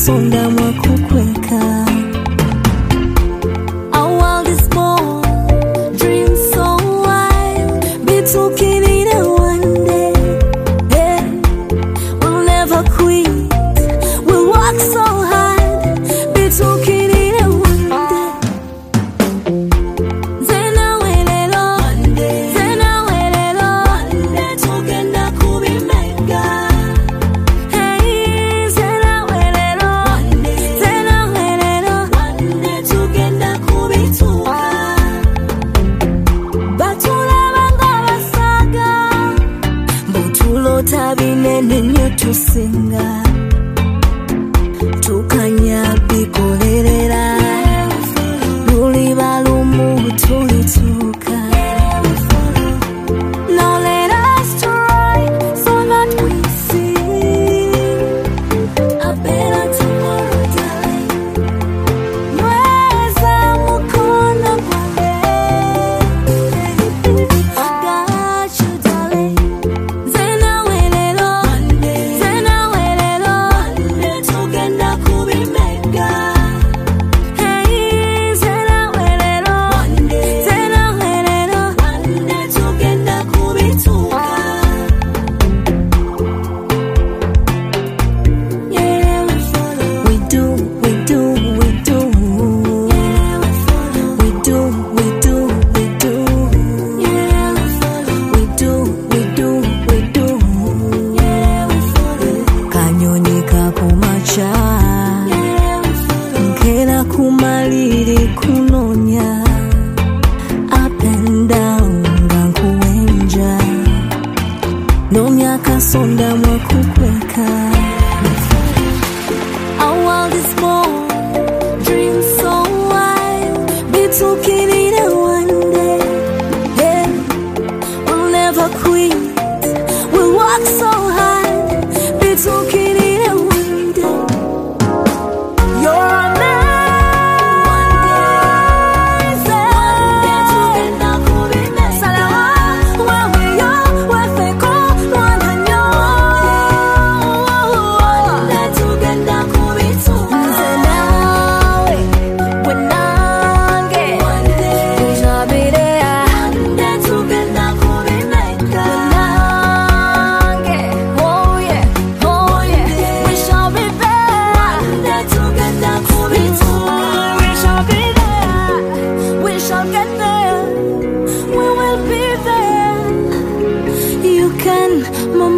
kasonda mwakukweka. Our world is small, dreams so wild, be talking in a one day. Yeah. We'll never quit, we'll work so hard, be talking in a one day. Zena welelo, zena welelo, tugenda kubimega. Hey, zena welelo, tugenda kubituka. Batulabanga basaga, butulota binene nnyo tusinga. Tukanya bikolerera, luliba lumu tulituka. Now let us try so that we see a better tomorrow, darling. Nweza mukono gwange, I got you, darling. Zena welelo, tugenda kubimega. Hey, zena welelo, tugenda kubituka. Yeah, we follow. We do. Yeah, we follow. We do. Yeah, we follow. We do. Yeah, we follow. Kanyoni kakumacha, yeah, we follow. Nkera kumaliri kunonya, up and down ngankuwenja, nonya kasonda mwakukweka. Our world is small, dreams so wild, be talking in a one day. Yeah. We'll never quit, we'll work so hard, be talking in a one day. You're amazing. Salawa, wewe wefeko mwananyo. Tugenda kubituka. Nze nawe, we nange, tuzabirea. Tugenda kubimeka. Nange, oh yeah, we shall be there. Tugenda kubituka. We shall be there, we shall get there, we will be there. You can